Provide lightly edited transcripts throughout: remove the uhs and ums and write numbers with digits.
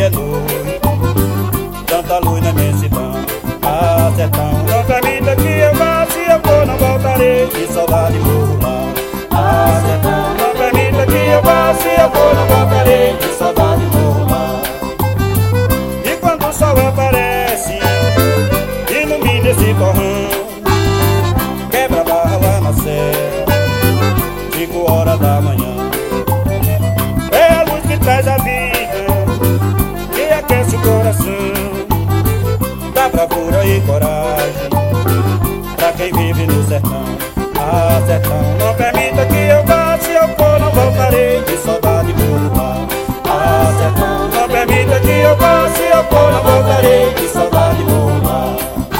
é noite, tanta luz na imensidão. Ah, sertão, não permita que eu vá, se eu for não voltarei, de saudade morro lá. Ah, sertão, não permita que eu vá, se eu for não voltarei, de saudade morro lá. E quando o sol aparece, ilumina esse torrão, quebra a barra lá na serra, 5 horas da manhã. É a luz que traz a vida, que aquece o coração, dá bravura e coragem pra quem vive no sertão. Ah, sertão, não permita que eu vá, se eu for não voltarei, de saudade morro lá. Ah, sertão, não permita que eu vá, se eu for não voltarei, de saudade morro lá.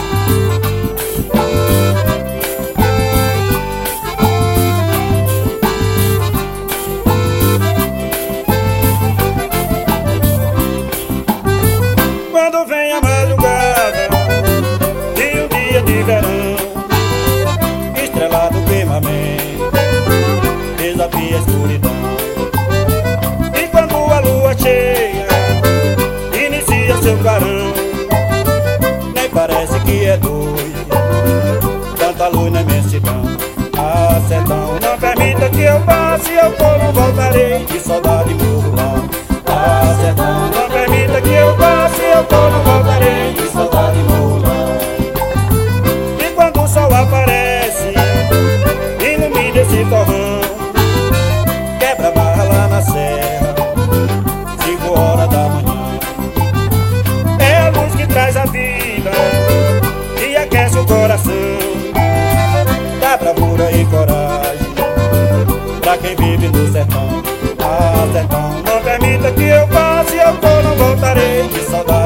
Quando vem a madrugada de um dia de verão, estrelado firmamente desafia a escuridão. E quando a lua cheia inicia seu clarão, nem parece que é noite, tanta luz na imensidão. Ah, sertão, não permita que eu vá, se eu for não voltarei, de saudade morro lá. Ah, sertão, não permita que eu vá, se eu for não voltarei, de saudade morro lá. E quando o sol aparece, ilumina esse torrão, quebra a barra lá na serra, 5 horas da manhã. É a luz que traz a vida, que aquece o coração, dá bravura e coragem pra quem vive no sertão. Ah, sertão, não permita que eu vá, se eu for não voltarei, de saudade